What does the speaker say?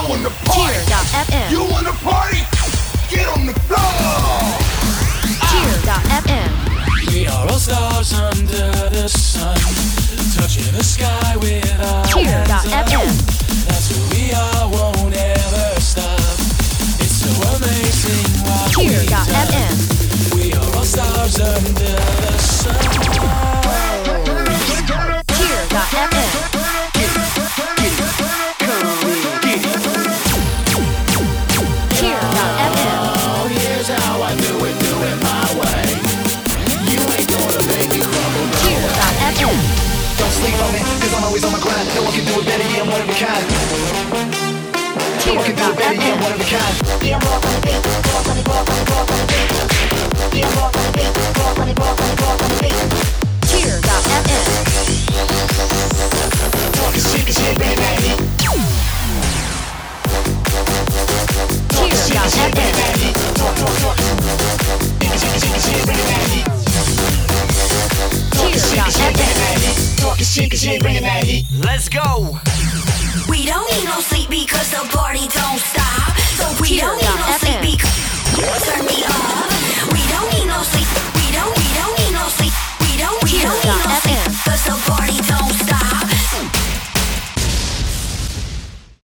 wanna party? Cheer.fm. You wanna party? Get on the floor. Cheer.fm. We are all stars under the sun, touching the sky with our hands up. Cheer.fm. That's who we are, won't ever stop. It's so amazing what we've done. Cheer.fm. We are all stars under the sun. Cheer.fm. Cheer.fm. Oh, here's how I do it my way. You ain't gonna make me crumble. Cheer.fm. Don't sleep on me, cause I'm always on my grind. No one can do it better, yeah, I'm one of a kind. No one can do it better, yeah, I'm one of a kind. Yeah, I'm rock on the beat, rock on the rock on the rock on the beat. Yeah, I'm rock on the beat, rock on the rock on the rock on the beat. Cheer.fm. Talking shit, cause you ain't bringing that heat. Talking shit, cause you ain't bringing that heat. Talk. Yeah, cause you ain't bringing that heat. Talking shit, cause you ain't bringing that heat. Talking shit, cause you ain't bringing that heat. Let's go. We don't need no sleep because the party don't stop. So we don't need